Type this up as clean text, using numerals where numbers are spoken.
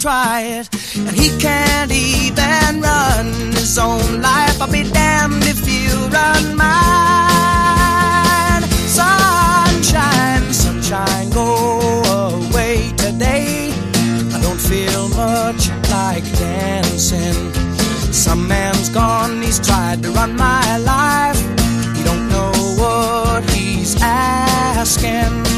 try it, and he can't even run his own life. I'll be damned if he'll run mine. Sunshine, sunshine, go away today. I don't feel much like dancing. Some man's gone, he's tried to run my life. He don't know what he's asking.